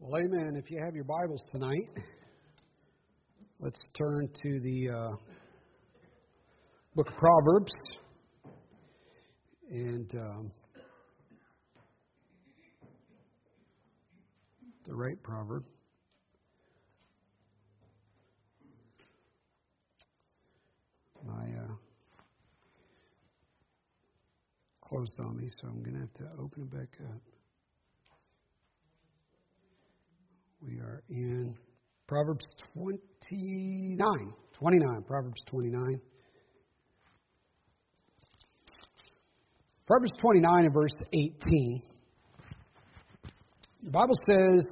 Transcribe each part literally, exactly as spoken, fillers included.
Well, amen. If you have your Bibles tonight, let's turn to the uh, book of Proverbs. And um, the right proverb. My uh, closed on me, so I'm going to have to open it back up. We are in Proverbs twenty-nine. twenty-nine. Proverbs twenty-nine. Proverbs twenty-nine and verse eighteen. The Bible says,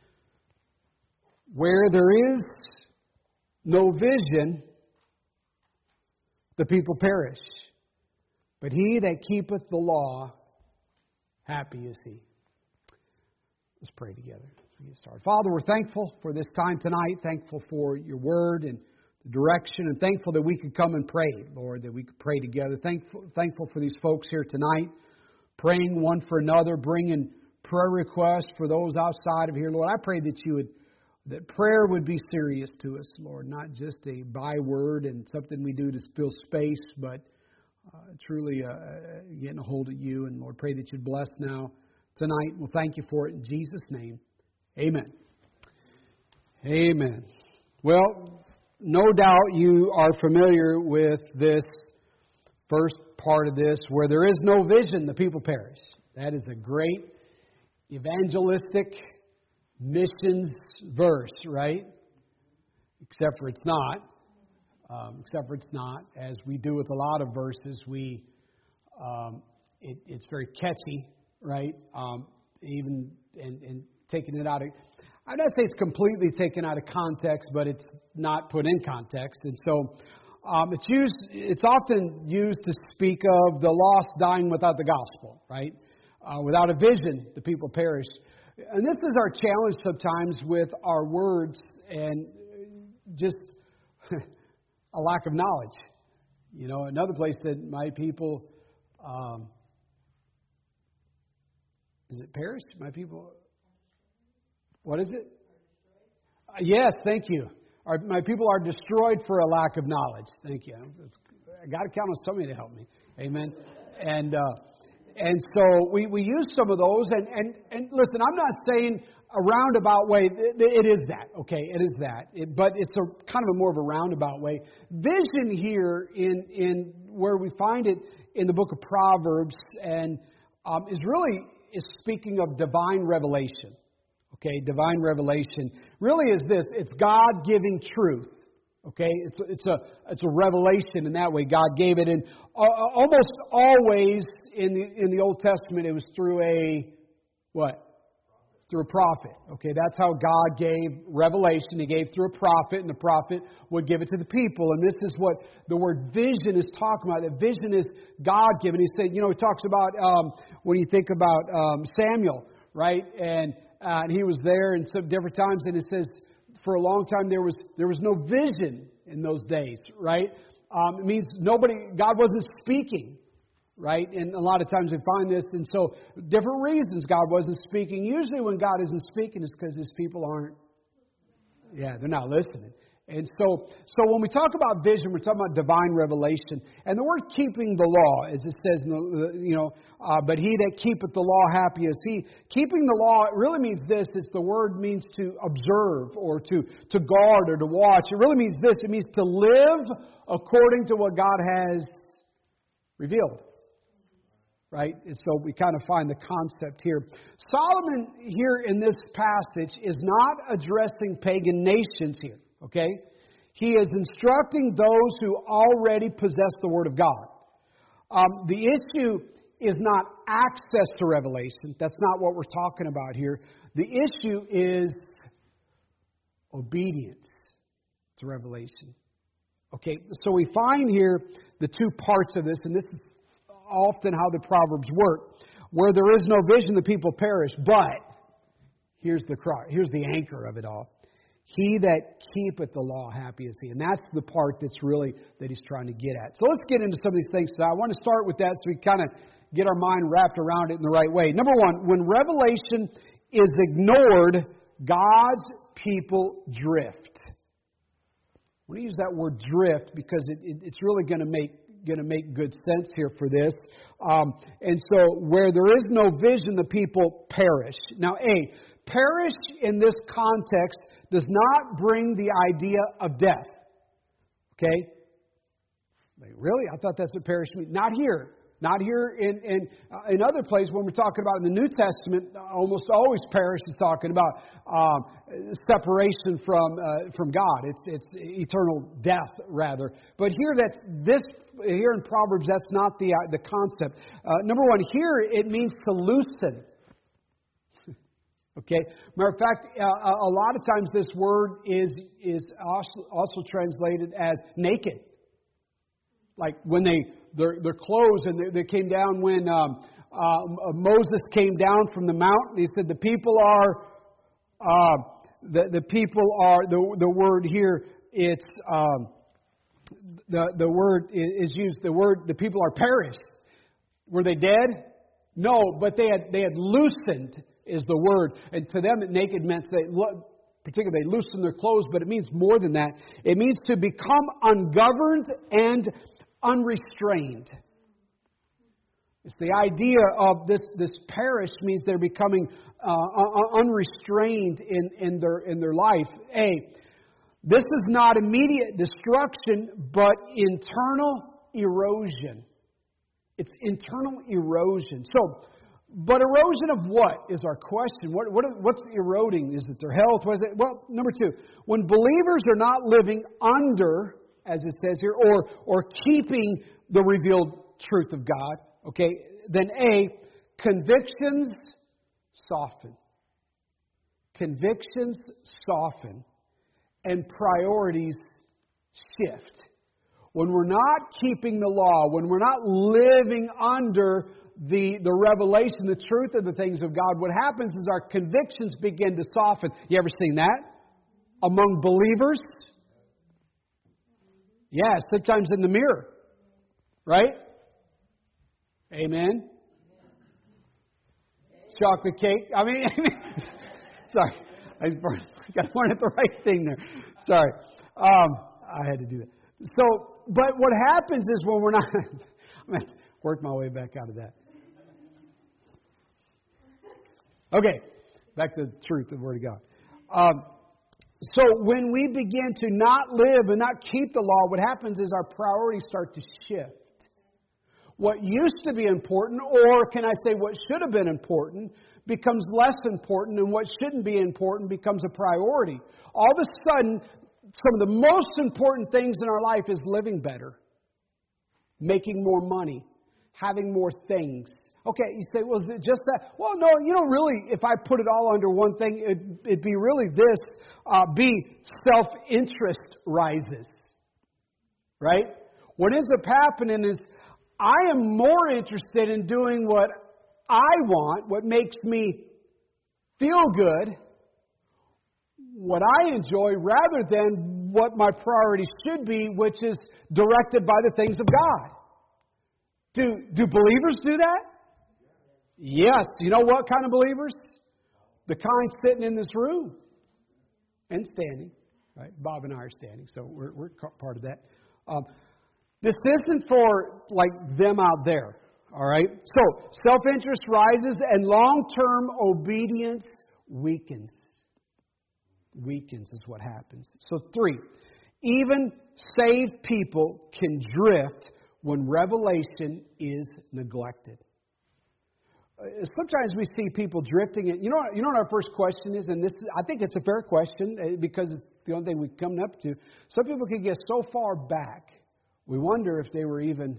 where there is no vision, the people perish. But he that keepeth the law, happy is he. Let's pray together. Get started. Father, we're thankful for this time tonight, thankful for your word and the direction, and thankful that we could come and pray, Lord, that we could pray together. Thankful, thankful for these folks here tonight, praying one for another, bringing prayer requests for those outside of here. Lord, I pray that you would, that prayer would be serious to us, Lord, not just a byword and something we do to fill space, but uh, truly uh, getting a hold of you. And Lord, pray that you'd bless now tonight. We'll thank you for it in Jesus' name. Amen. Amen. Well, no doubt you are familiar with this first part of this, where there is no vision, the people perish. That is a great evangelistic missions verse, right? Except for it's not. Um, except for it's not. As we do with a lot of verses, we um, it, it's very catchy, right? Um, even and, and taking it out of, I'm not saying it's completely taken out of context, but it's not put in context. And so um, it's used, it's often used to speak of the lost dying without the gospel, right? Uh, without a vision, the people perish. And this is our challenge sometimes with our words and just a lack of knowledge. You know, another place that my people, um, is it perish? My people... What is it? Uh, yes, thank you. Our, my people are destroyed for a lack of knowledge. Thank you. I got to count on somebody to help me. Amen. And uh, and so we, we use some of those. And, and, and listen, I'm not saying a roundabout way. It, it is that. Okay, it is that. It, but it's a kind of a more of a roundabout way. Vision here in in where we find it in the book of Proverbs and um, is really is speaking of divine revelation. Okay, divine revelation really is this. It's God giving truth. Okay, it's a, it's a it's a revelation in that way. God gave it, and uh, almost always in the in the Old Testament it was through a what? Through a prophet. Okay, that's how God gave revelation. He gave through a prophet, and the prophet would give it to the people. And this is what the word vision is talking about. That vision is God given. He said, you know, he talks about um, when you think about um, Samuel, right? And Uh, and he was there in some different times, and it says for a long time there was there was no vision in those days, right? Um, it means nobody, God wasn't speaking, right? And a lot of times we find this, and so different reasons God wasn't speaking. Usually when God isn't speaking, it's because His people aren't, yeah, they're not listening. And so, so when we talk about vision, we're talking about divine revelation. And the word keeping the law, as it says, in the, you know, uh, but he that keepeth the law, happy is he. Keeping the law, it really means this. It's the word means to observe or to, to guard or to watch. It really means this. It means to live according to what God has revealed. Right? And so we kind of find the concept here. Solomon here in this passage is not addressing pagan nations here. Okay? He is instructing those who already possess the Word of God. Um, the issue is not access to revelation. That's not what we're talking about here. The issue is obedience to revelation. Okay, so we find here the two parts of this, and this is often how the Proverbs work. Where there is no vision, the people perish. But here's the cry, here's the anchor of it all. He that keepeth the law, happy is he. And that's the part that's really, that he's trying to get at. So let's get into some of these things. So I want to start with that so we kind of get our mind wrapped around it in the right way. Number one, when revelation is ignored, God's people drift. I want to use that word drift because it, it, it's really going to make going to make good sense here for this. Um, and so where there is no vision, the people perish. Now, A, perish in this context does not bring the idea of death. Okay? Like, really? I thought that's what perish means. Not here. Not here in in, uh, in other places when we're talking about in the New Testament. Almost always perish is talking about um, separation from uh, from God. It's it's eternal death rather. But here that's this here in Proverbs that's not the uh, the concept. Uh, number one, here it means to loosen. Okay. Matter of fact, uh, a lot of times this word is is also, also translated as naked. Like when they their their clothes and they, they came down when um, uh, Moses came down from the mountain. He said the people are uh, the the people are the the word here. It's um, the the word is used. The word the people are perished. Were they dead? No, but they had they had loosened is the word, and to them naked meant they particularly they loosened their clothes. But it means more than that. It means to become ungoverned and unrestrained. It's the idea of this, this perish means they're becoming uh, unrestrained in, in their in their life. A, this is not immediate destruction, but internal erosion. It's internal erosion. So, but erosion of what is our question? What, what what's eroding? Is it their health? What is it? Well, number two, when believers are not living under, as it says here, or or keeping the revealed truth of God, okay, then A, convictions soften. Convictions soften and priorities shift. When we're not keeping the law, when we're not living under the, the revelation, the truth of the things of God, what happens is our convictions begin to soften. You ever seen that? Among believers? Yeah, sometimes in the mirror. Right? Amen. Chocolate cake. I mean, sorry. I got to point at the right thing there. Sorry. Um, I had to do that. So, but what happens is when we're not... I'm going to work my way back out of that. Okay. Back to the truth of the Word of God. Um, So when we begin to not live and not keep the law, what happens is our priorities start to shift. What used to be important, or can I say what should have been important, becomes less important, and what shouldn't be important becomes a priority. All of a sudden, some of the most important things in our life is living better, making more money, having more things. Okay, you say, well, is it just that? Well, no, you know, really, if I put it all under one thing, it, it'd be really this. Uh, B, self-interest rises. Right? What ends up happening is I am more interested in doing what I want, what makes me feel good, what I enjoy, rather than what my priority should be, which is directed by the things of God. Do, do believers do that? Yes. You know what kind of believers? The kind sitting in this room and standing. Right? Bob and I are standing, so we're, we're part of that. Um, this isn't for like them out there. All right? So, self-interest rises and long-term obedience weakens. Weakens is what happens. So, three, even saved people can drift when revelation is neglected. Sometimes we see people drifting. You know, you know what our first question is, and this is, I think it's a fair question because it's the only thing we've come up to. Some people can get so far back, we wonder if they were even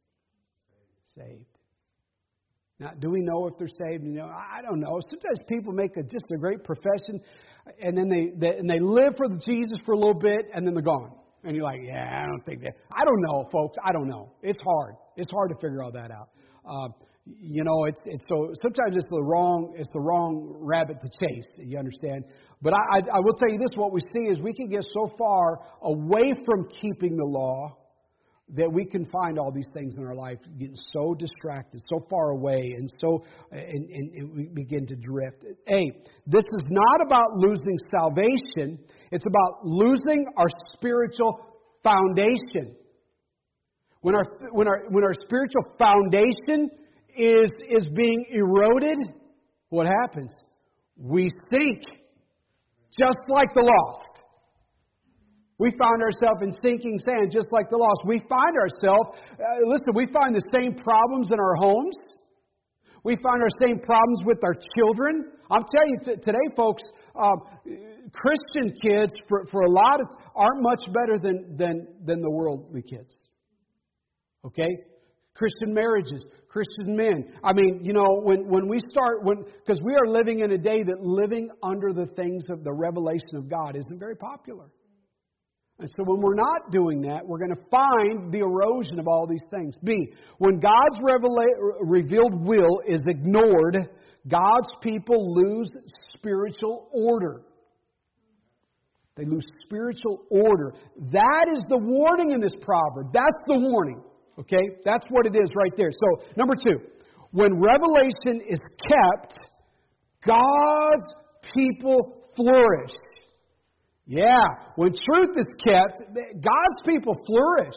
saved. Now, do we know if they're saved? You know, I don't know. Sometimes people make a, just a great profession, and then they, they and they live for Jesus for a little bit, and then they're gone. And you're like, yeah, I don't think that. I don't know, folks. I don't know. It's hard. It's hard to figure all that out. Uh, You know, it's it's so sometimes it's the wrong it's the wrong rabbit to chase. You understand? But I, I I will tell you this: what we see is we can get so far away from keeping the law that we can find all these things in our life, getting so distracted, so far away, and so and, and, and we begin to drift. A, this is not about losing salvation. It's about losing our spiritual foundation. When our when our when our spiritual foundation is is being eroded, what happens? We sink, just like the lost. We find ourselves in sinking sand, just like the lost. We find ourselves, uh, listen, we find the same problems in our homes. We find our same problems with our children. I'm telling you, t- today, folks, uh, Christian kids, for, for a lot of, aren't much better than, than, than the worldly kids. Okay? Christian marriages, Christian men. I mean, you know, when, when we start, when because we are living in a day that living under the things of the revelation of God isn't very popular. And so when we're not doing that, we're going to find the erosion of all these things. B, when God's revela- revealed will is ignored, God's people lose spiritual order. They lose spiritual order. That is the warning in this proverb. That's the warning. Okay? That's what it is right there. So, number two, when revelation is kept, God's people flourish. Yeah, when truth is kept, God's people flourish.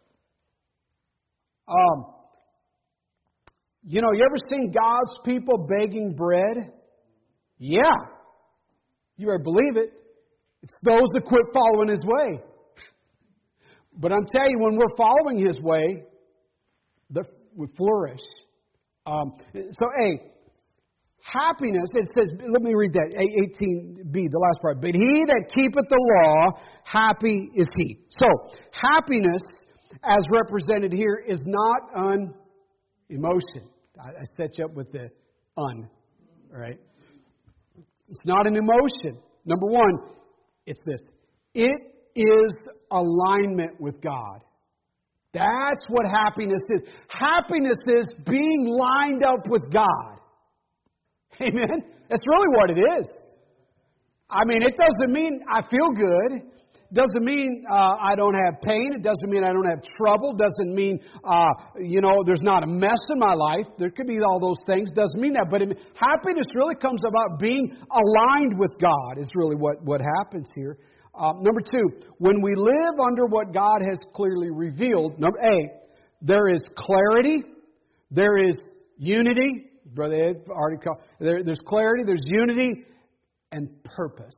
Um, you know, you ever seen God's people begging bread? Yeah. You better believe it. It's those that quit following His way. But I'm telling you, when we're following His way, we flourish. Um, so, A, happiness, it says, let me read that, eighteen b, the last part. But he that keepeth the law, happy is he. So, happiness, as represented here, is not an emotion. I, I set you up with the un, all right? It's not an emotion. Number one, it's this. It is alignment with God. That's what happiness is. Happiness is being lined up with God. Amen? That's really what it is. I mean, it doesn't mean I feel good. It doesn't mean uh, I don't have pain. It doesn't mean I don't have trouble. It doesn't mean, uh, you know, there's not a mess in my life. There could be all those things. It doesn't mean that. But it, happiness really comes about being aligned with God is really what, what happens here. Um, number two, when we live under what God has clearly revealed, number A, there is clarity, there is unity. Brother Ed already called. There, there's clarity, there's unity, and purpose.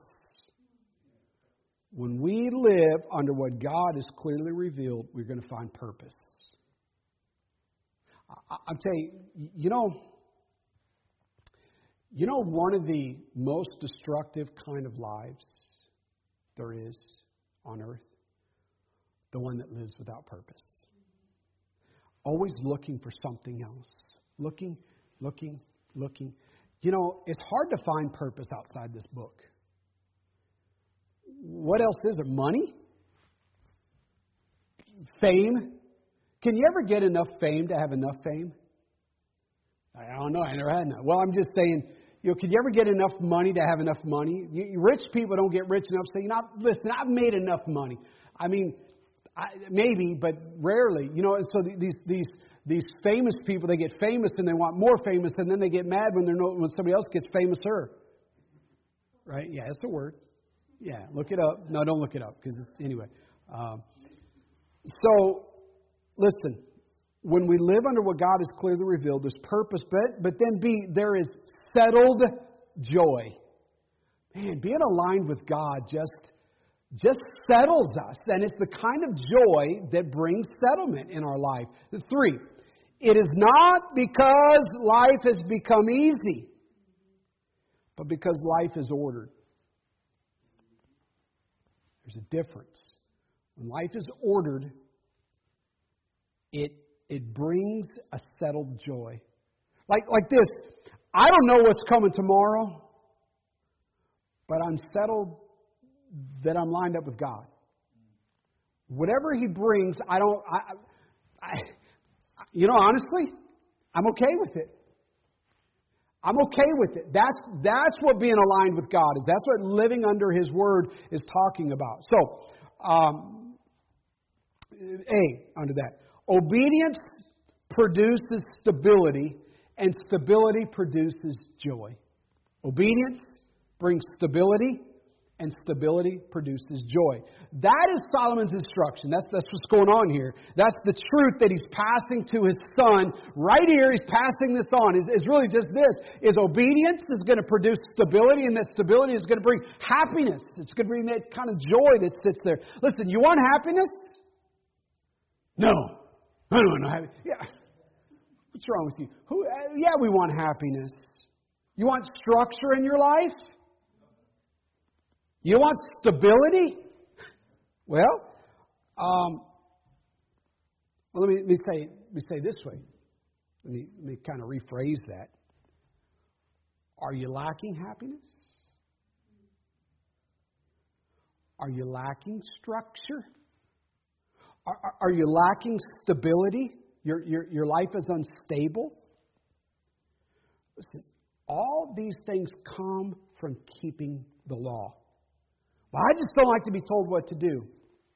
When we live under what God has clearly revealed, we're going to find purpose. I, I'm telling you, you know, you know, one of the most destructive kind of lives there is on earth, the one that lives without purpose. Always looking for something else. Looking, looking, looking. You know, it's hard to find purpose outside this book. What else is there? Money? Fame? Can you ever get enough fame to have enough fame? I don't know. I never had enough. Well, I'm just saying, you know, can you ever get enough money to have enough money? You, rich people don't get rich enough saying, listen, I've made enough money. I mean, I, maybe, but rarely. You know, and so these these these famous people, they get famous and they want more famous, and then they get mad when they're no, when somebody else gets famouser. Right? Yeah, that's the word. Yeah, look it up. No, don't look it up because anyway. Um, so, listen. When we live under what God has clearly revealed, there's purpose, but, but then B, there is settled joy. Man, being aligned with God just, just settles us. And it's the kind of joy that brings settlement in our life. Three, it is not because life has become easy, but because life is ordered. There's a difference. When life is ordered, it It brings a settled joy. Like like this, I don't know what's coming tomorrow, but I'm settled that I'm lined up with God. Whatever He brings, I don't, I, I, you know, honestly, I'm okay with it. I'm okay with it. That's that's what being aligned with God is. That's what living under His Word is talking about. So, um, A, under that. Obedience produces stability, and stability produces joy. Obedience brings stability, and stability produces joy. That is Solomon's instruction. That's, that's what's going on here. That's the truth that he's passing to his son. Right here, he's passing this on. Is is really just this. Is obedience is going to produce stability, and that stability is going to bring happiness. It's going to bring that kind of joy that sits there. Listen, you want happiness? No. I don't want no happiness. Yeah. What's wrong with you? Who? Uh, yeah, we want happiness. You want structure in your life? You want stability? Well, um, well, let me, let me say let me say this way. Let me, let me kind of rephrase that. Are you lacking happiness? Are you lacking structure? Are, are, are you lacking stability? Your, your, your life is unstable? Listen, all these things come from keeping the law. Well, I just don't like to be told what to do.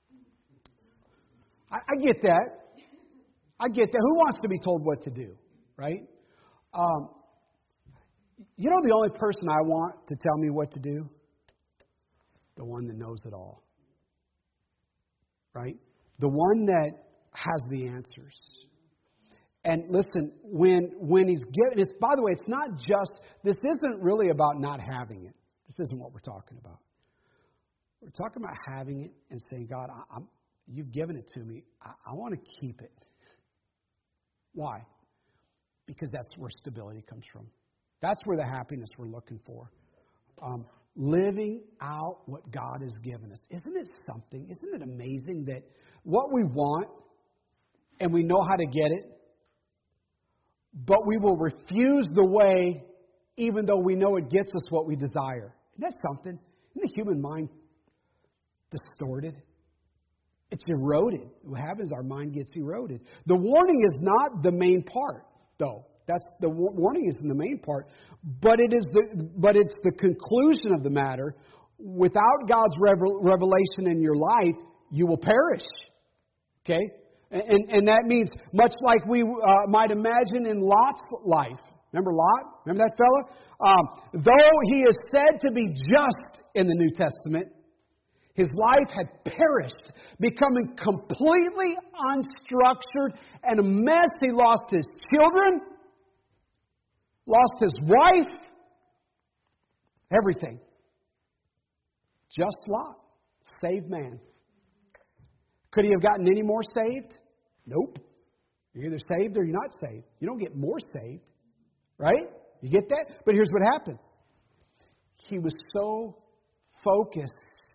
I, I get that. I get that. Who wants to be told what to do, right? Um, you know the only person I want to tell me what to do? The one that knows it all. Right? The one that has the answers. And listen, when when he's given, it's, by the way, it's not just, this isn't really about not having it. This isn't what we're talking about. We're talking about having it and saying, God, I, I'm, you've given it to me. I, I want to keep it. Why? Because that's where stability comes from. That's where the happiness we're looking for. Um, living out what God has given us. Isn't it something? Isn't it amazing that what we want, and we know how to get it, but we will refuse the way even though we know it gets us what we desire? Isn't that something? Isn't the human mind distorted? It's eroded. What happens? Our mind gets eroded. The warning is not the main part, though. That's the warning isn't the main part, but it is the but it's the conclusion of the matter. Without God's revel, revelation in your life, you will perish. Okay, and and that means much like we uh, might imagine in Lot's life. Remember Lot? Remember that fella? Um, though he is said to be just in the New Testament, his life had perished, becoming completely unstructured and a mess. He lost his children, lost his wife, everything. Just Lot, saved man. Could he have gotten any more saved? Nope. You're either saved or you're not saved. You don't get more saved, right? You get that? But here's what happened. He was so focused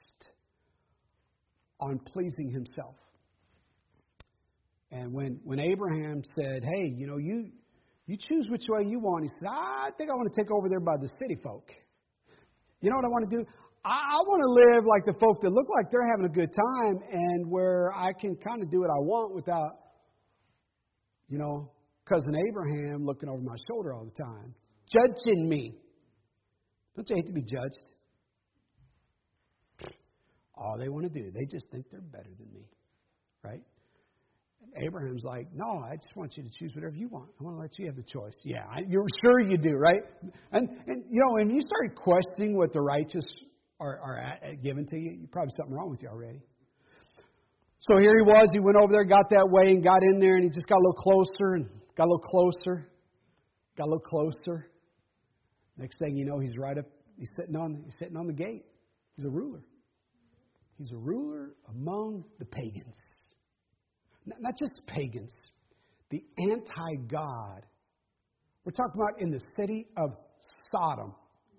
on pleasing himself. And when, when Abraham said, hey, you know, you you choose which way you want, he said, I think I want to take over there by the city folk. You know what I want to do? I, I want to live like the folk that look like they're having a good time and where I can kind of do what I want without, you know, cousin Abraham looking over my shoulder all the time, judging me. Don't you hate to be judged? All they want to do, they just think they're better than me, right? And Abraham's like, no, I just want you to choose whatever you want. I want to let you have the choice. Yeah, I, you're sure you do, right? And, and you know, when you start questioning what the righteous are, are at, given to you, you probably something wrong with you already. So here he was. He went over there, got that way, and got in there, and he just got a little closer, and got a little closer, got a little closer. Next thing you know, he's right up. He's sitting on. He's sitting on the gate. He's a ruler. He's a ruler among the pagans. Not just pagans, the anti-God. We're talking about in the city of Sodom.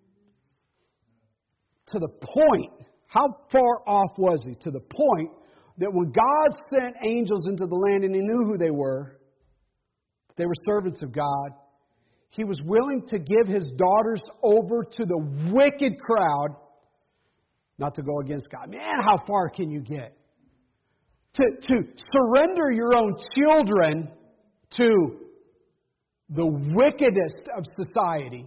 To the point, how far off was he? To the point that when God sent angels into the land and he knew who they were, they were servants of God, he was willing to give his daughters over to the wicked crowd, not to go against God. Man, how far can you get? To, to surrender your own children to the wickedest of society.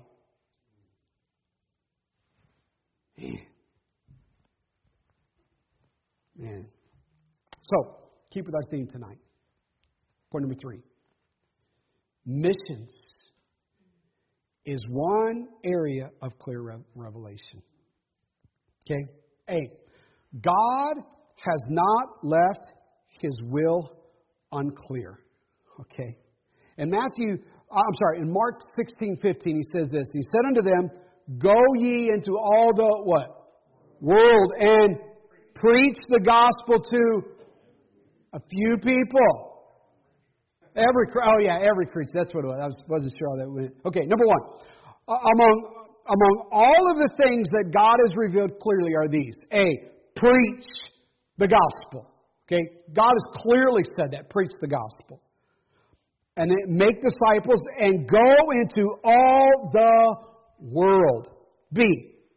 Man. Man. So, keep with our theme tonight. Point number three. Missions is one area of clear re- revelation. Okay? A. God has not left His will unclear. Okay? In Matthew, I'm sorry, in Mark sixteen fifteen, He says this. He said unto them, go ye into all the, what? World, and preach the gospel to a few people. Every, oh yeah, every creature. That's what it was. I wasn't sure how that went. Okay, number one. Uh, among, among all of the things that God has revealed clearly are these. A, preach the gospel. Okay, God has clearly said that. Preach the gospel. And then make disciples and go into all the world. B,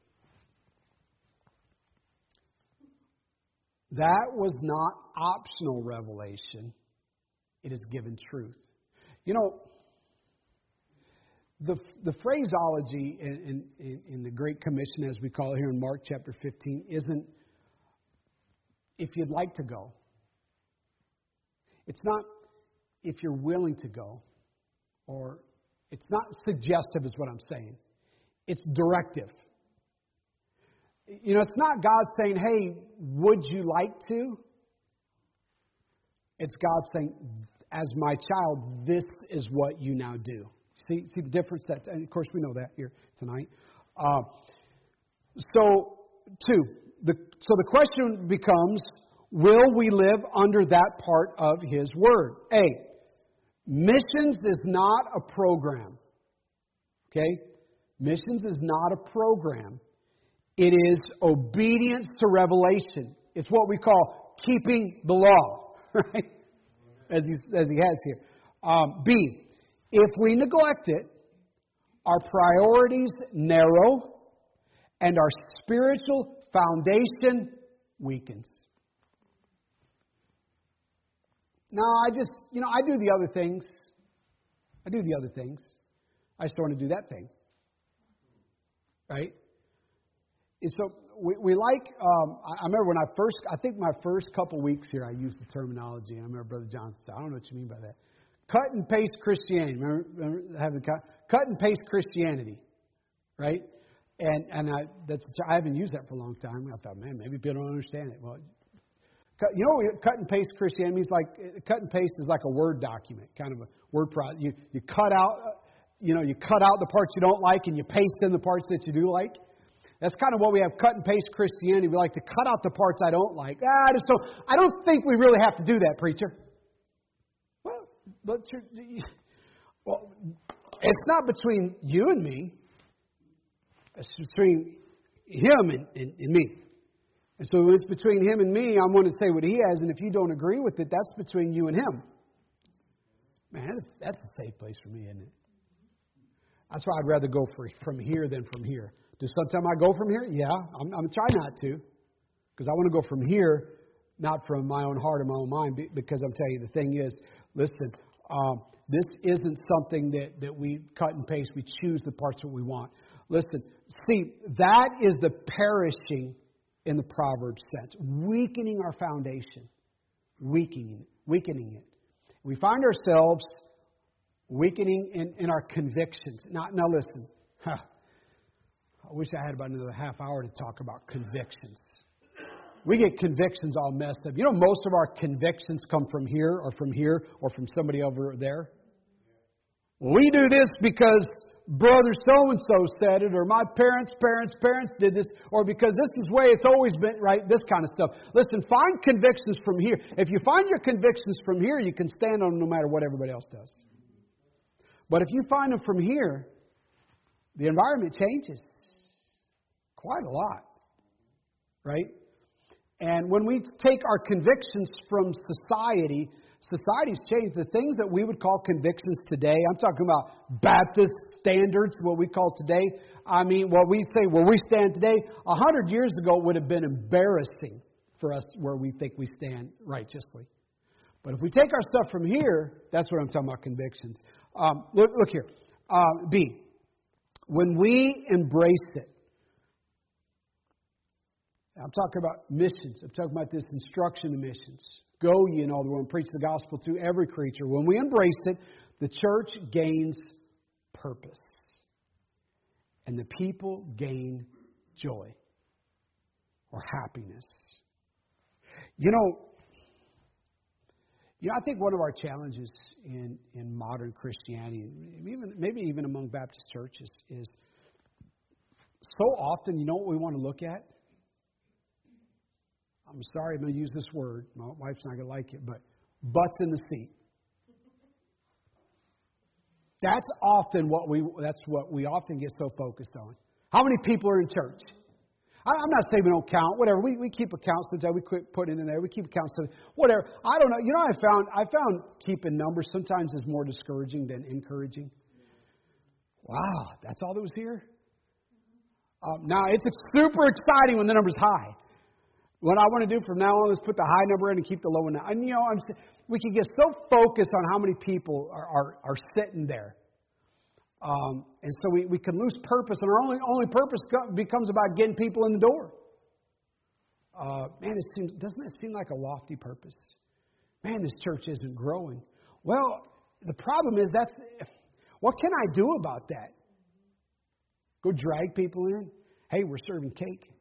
that was not optional revelation. It is given truth. You know, the the phraseology in, in, in the Great Commission, as we call it here in Mark chapter fifteen, isn't if you'd like to go. It's not if you're willing to go. Or it's not suggestive is what I'm saying. It's directive. You know, it's not God saying, hey, would you like to? It's God saying, as my child, this is what you now do. See, see the difference? That, and of course, we know that here tonight. Uh, so, two. The, so the question becomes, will we live under that part of His Word? A, missions is not a program. Okay? Missions is not a program. It is obedience to revelation. It's what we call keeping the law. Right? As he, as he has here. Um, B, if we neglect it, our priorities narrow and our spiritual foundation weakens. No, I just, you know, I do the other things. I do the other things. I just don't want to do that thing. Right? And so we, we like, um, I remember when I first, I think my first couple weeks here, I used the terminology. And I remember Brother Johnson said, I don't know what you mean by that. Cut and paste Christianity. Remember, remember having cut, cut and paste Christianity. Right? And and I, that's, I haven't used that for a long time. I thought, man, maybe people don't understand it. Well, cut, you know, cut and paste Christianity means like, cut and paste is like a Word document, kind of a word product. You, you cut out, you know, you cut out the parts you don't like and you paste in the parts that you do like. That's kind of what we have, cut and paste Christianity. We like to cut out the parts I don't like. Ah, I just don't, I don't think we really have to do that, preacher. Well, but you're, well, it's not between you and me. It's between Him and, and, and me. And so when it's between Him and me, I'm going to say what He has. And if you don't agree with it, that's between you and Him. Man, that's a safe place for me, isn't it? That's why I'd rather go for, from here than from here. Do sometimes I go from here? Yeah, I'm, I'm trying not to. Because I want to go from here, not from my own heart or my own mind. Because I'm telling you, the thing is, listen, um, this isn't something that, that we cut and paste. We choose the parts that we want. Listen, see, that is the perishing in the Proverbs sense. Weakening our foundation. Weakening, weakening it. We find ourselves weakening in, in our convictions. Now, now listen. Huh. I wish I had about another half hour to talk about convictions. We get convictions all messed up. You know, most of our convictions come from here or from here or from somebody over there. We do this because brother so-and-so said it, or my parents' parents' parents did this, or because this is the way it's always been, right? This kind of stuff. Listen, find convictions from here. If you find your convictions from here, you can stand on them no matter what everybody else does. But if you find them from here, the environment changes. Quite a lot, right? And when we take our convictions from society, society's changed. The things that we would call convictions today, I'm talking about Baptist standards, what we call today. I mean, what we say, where we stand today, a hundred years ago would have been embarrassing for us where we think we stand righteously. But if we take our stuff from here, that's what I'm talking about, convictions. Um, look, look here. Uh, B, when we embrace it, I'm talking about missions. I'm talking about this instruction in missions. Go ye in all the world and preach the gospel to every creature. When we embrace it, the church gains purpose. And the people gain joy or happiness. You know, you know, I think one of our challenges in, in modern Christianity, even maybe even among Baptist churches, is so often, you know what we want to look at? I'm sorry, I'm going to use this word. My wife's not going to like it, but butts in the seat. That's often what we. That's what we often get so focused on. How many people are in church? I, I'm not saying we don't count. Whatever. We we keep accounts. Sometimes we quit putting it in there. We keep accounts. Whatever. I don't know. You know, I found I found keeping numbers sometimes is more discouraging than encouraging. Wow, that's all that was here. Um, now it's super exciting when the number's high. What I want to do from now on is put the high number in and keep the low one down. And you know, I'm, we can get so focused on how many people are are, are sitting there, um, and so we, we can lose purpose. And our only only purpose becomes about getting people in the door. Uh, man, it seems doesn't it seem like a lofty purpose? Man, this church isn't growing. Well, the problem is that's what can I do about that? Go drag people in? Hey, we're serving cake.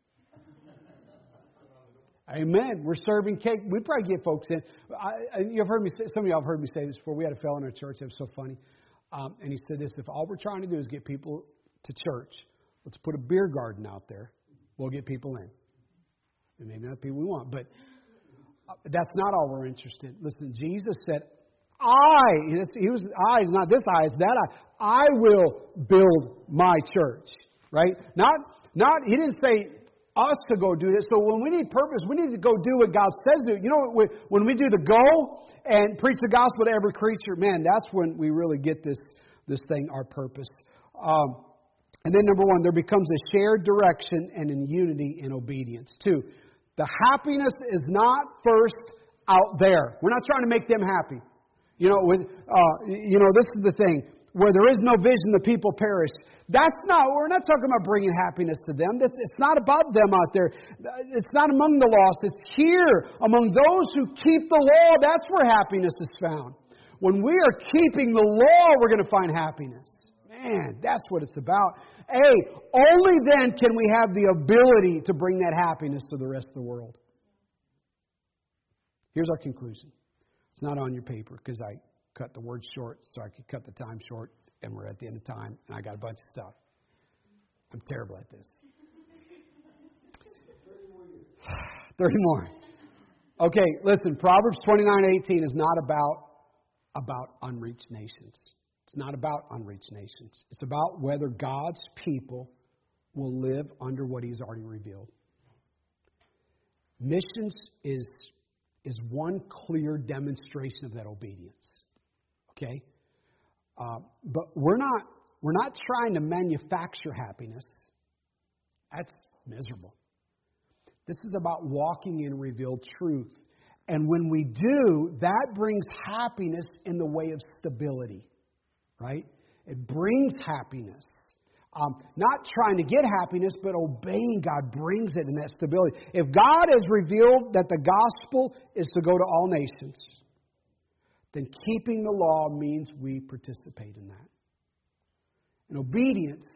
Amen. We're serving cake. We probably get folks in. I, you've heard me say, some of y'all have heard me say this before. We had a fellow in our church that was so funny. Um, and he said this, if all we're trying to do is get people to church, let's put a beer garden out there. We'll get people in. And maybe not the people we want, but that's not all we're interested in. Listen, Jesus said, I, he was, I is not this I, it's that I, I will build my church. Right? Not, not, he didn't say, us to go do this. So when we need purpose, we need to go do what God says to do. You know, when we do the go and preach the gospel to every creature, man, that's when we really get this this thing, our purpose. Um, and then number one, there becomes a shared direction and in unity in obedience. Two, the happiness is not first out there. We're not trying to make them happy. You know, with uh, you know, this is the thing. Where there is no vision, the people perish. That's not, we're not talking about bringing happiness to them. This, it's not about them out there. It's not among the lost. It's here among those who keep the law. That's where happiness is found. When we are keeping the law, we're going to find happiness. Man, that's what it's about. A, only then can we have the ability to bring that happiness to the rest of the world. Here's our conclusion. It's not on your paper because I cut the words short so I could cut the time short, and we're at the end of time, and I got a bunch of stuff. I'm terrible at this. thirty more. Okay, listen, Proverbs twenty-nine eighteen is not about, about unreached nations. It's not about unreached nations. It's about whether God's people will live under what He's already revealed. Missions is, is one clear demonstration of that obedience. Okay, uh, but we're not we're not trying to manufacture happiness. That's miserable. This is about walking in revealed truth, and when we do, that brings happiness in the way of stability. Right? It brings happiness. Um, not trying to get happiness, but obeying God brings it in that stability. If God has revealed that the gospel is to go to all nations, then keeping the law means we participate in that. And obedience,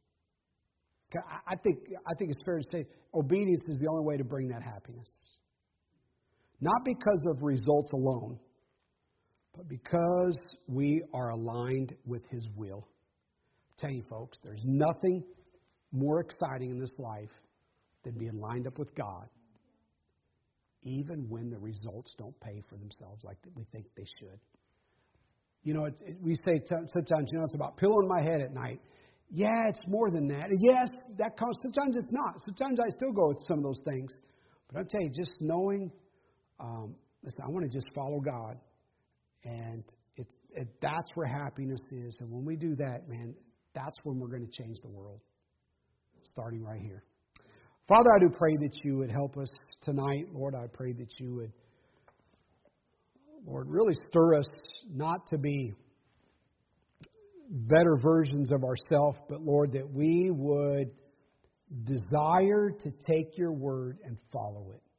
I think, I think it's fair to say, obedience is the only way to bring that happiness. Not because of results alone, but because we are aligned with His will. I tell you folks, there's nothing more exciting in this life than being lined up with God, even when the results don't pay for themselves like we think they should. You know, it's, it, we say t- sometimes, you know, it's about pillowing my head at night. Yeah, it's more than that. Yes, that comes. Sometimes it's not. Sometimes I still go with some of those things. But I'll tell you, just knowing, um, listen, I want to just follow God. And it, it, that's where happiness is. And when we do that, man, that's when we're going to change the world. Starting right here. Father, I do pray that you would help us tonight. Lord, I pray that you would, Lord, really stir us not to be better versions of ourselves, but Lord, that we would desire to take your word and follow it.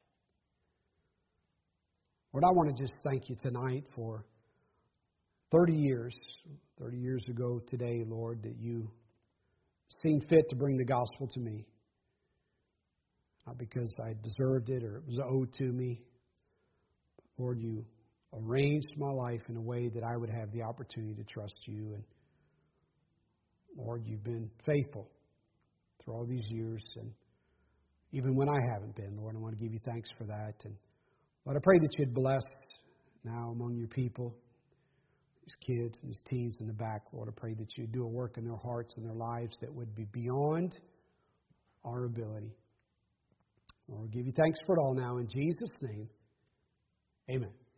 Lord, I want to just thank you tonight for thirty years, thirty years ago today, Lord, that you seen fit to bring the gospel to me. Not because I deserved it or it was owed to me. Lord, you arranged my life in a way that I would have the opportunity to trust you. And Lord, you've been faithful through all these years. And even when I haven't been, Lord, I want to give you thanks for that. And Lord, I pray that you'd bless now among your people, these kids and these teens in the back. Lord, I pray that you'd do a work in their hearts and their lives that would be beyond our ability. Lord, we give you thanks for it all now. In Jesus' name, amen.